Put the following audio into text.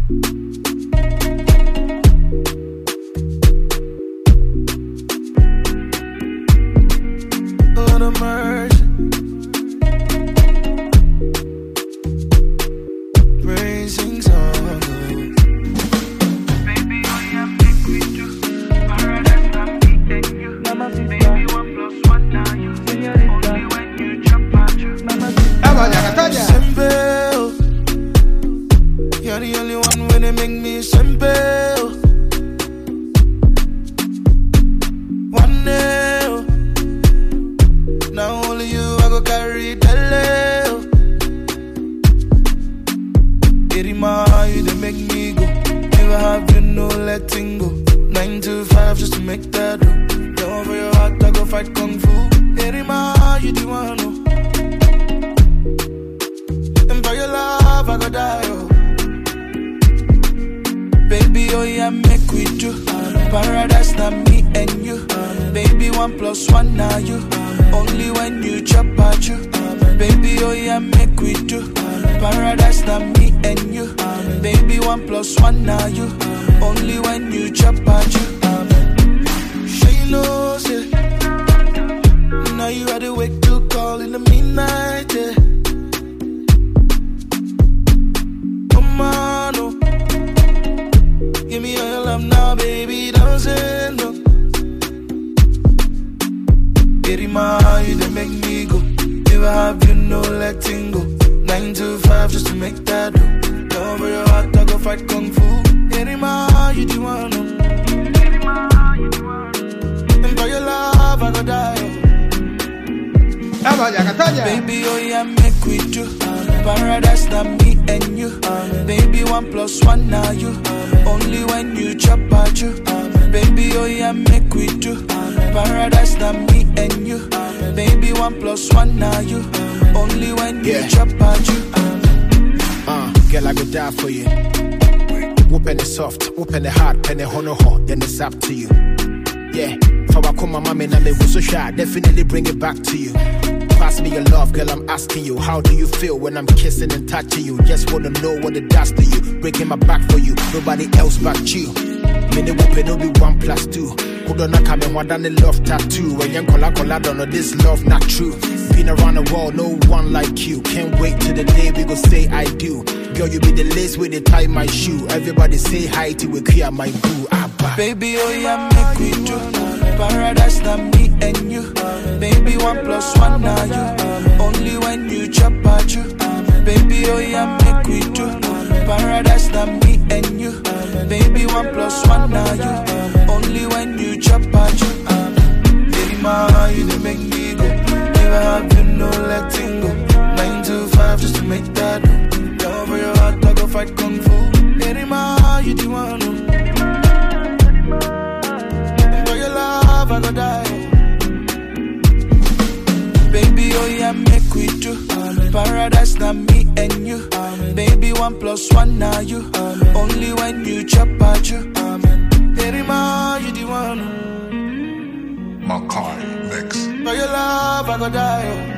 Lord of mercy. Praising song. Baby, oh yeah, make me do. Paradise, I'm me and you. Baby, 1+1 now you. Only when you jump out you. Simple. You're the only one when they make me simple. One day, now only you I go carry the love. Irima, you they make me go. Never have you no letting go. 9 to 5 just to make that do. Down for your heart I go fight kung fu. Irima, you the one who. And for your love I go die, oh. Baby, oh yeah, make we do. Paradise, not me and you. Baby, 1+1 now you. Only when you chop out you. Baby, oh yeah, make we do. Paradise, not me and you. Baby, 1+1 now you. Only when you chop out you. She knows it. Now you had to wake to call in the midnight, yeah. Come on, oh. Give me all your love now, baby, don't say no. Irima, you they make me go. Never have you no letting go. 9 to 5 just to make that do. Down for your heart I go fight kung fu. Irima, you the one, oh. And for your love I go die, baby, oh yeah, make we do. Paradise, not me and you. Baby, 1+1 now you. Only when you chop out you. Baby, oh yeah, make we do. Paradise, not me and you. Baby, 1+1 now you. Only when you chop out you. Girl, I go die for you. Open it soft, open it hard, pen it honor hot, then it's up to you. Yeah, for I call my mama and I was so shy, definitely bring it back to you. Pass me your love, girl, I'm asking you. How do you feel when I'm kissing and touching you? Just wanna know what it does to you. Breaking my back for you, nobody else but you. Many whooping, no be 1+2. Who don't know come and want the love tattoo? When young cola don't know this love not true. Been around the world, no one like you. Can't wait till the day we go say I do. Girl, you be the lace with the tie my shoe. Everybody say hi to we clear my boo. Baby, oh yeah, make we do. Paradise, not me and you. Baby, 1+1 now you. Only when you chop out you. Baby, oh yeah, make we do. Paradise, not me and you. Baby, 1+1 now you. Only when you chop out you. Baby, my, you they make me go. Never have you no letting go. 9 to 5 just to make that do. Down for your heart I go fight kung fu. Baby, my, you the one who. I go die. Baby, oh yeah, make we do. Paradise, not me and you. Baby, 1+1 now you. Only when you chop out you. Irima, you the one. Makai mix. For your love, I go die.